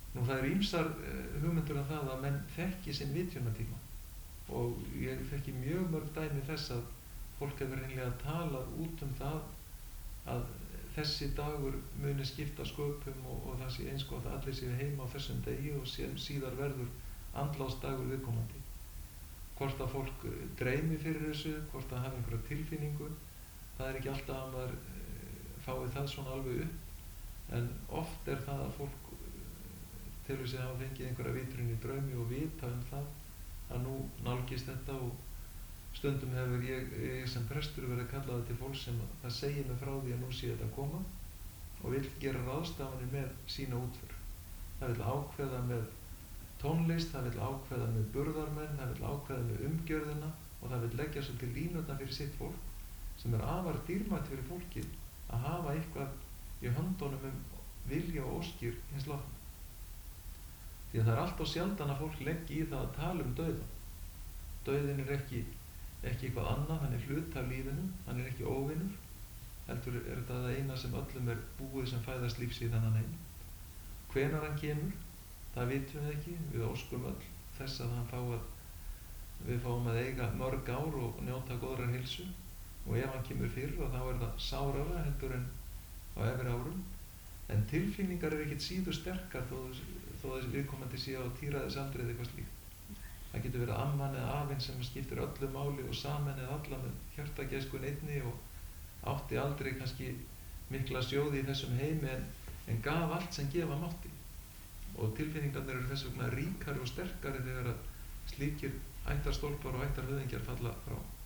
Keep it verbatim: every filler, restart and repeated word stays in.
Nú það eru ýmsar hugmyndir um það að menn þekki sinn vitjunartíma og ég þekki mjög mörg dæmi þess að fólk hefur hreinlega talað út um það að þessi dagur muni skipta sköpum og, og það sé eins gott að allir séu heima á þessum degi og síðar verður andlátsdagur viðkomandi. Hvort að fólk dreymi fyrir þessu, hvort að hafa einhverja tilfinningu, það er ekki alltaf að maður fái það svona alveg upp, en oft er það að fólk telur sig að hafa fengið einhverja vitrun í draumi og vita um það að nú nálgist þetta og stundum hefur ég, ég sem prestur verið kallaði til fólk sem það segir mig frá því að nú sé þetta að koma og vill gera ráðstafanir með sína útför. Það vill ákveða með tónlist, það vill ákveða með burðarmenn, það vill ákveða með umgjörðina og það vill leggja svo til línurnar fyrir sitt fólk sem er afar dýrmætt fyrir fólkið að hafa eitthvað í höndunum um vilja og óskir hins látna. Því að það er alltaf sjaldan að fólk leggi í það að tala um dauðan. Dauðin er ekki, ekki eitthvað annað, hann er hluti af lífinu, hann er ekki óvinur, heldur er þetta það eina sem öllum er búið sem fæðast lífs í þennan heim. Hvenær hann kemur, það vitum við ekki, við óskum öll þess að hann fá að, við fáum að eiga mörg ár og njóta góðrar heilsu og ef hann kemur fyrr og þá er það sárara heldur en á efri árum, en tilfinningar er ekkert síður sterkar þó, þó þessi viðkomandi sé á tíræðisaldri eða eitthvað slíkt. Það getur verið amman eða afinn sem skiptir öllu máli og saman eða alla með hjartagæskun einni og átti aldrei kannski mikla sjóði í þessum heimi en, en gaf allt sem gefa mátti. Og tilfinningarnir eru þess vegna ríkari og sterkari þegar að slíkir ættarstólpar og ættarhöfðingjar falla frá.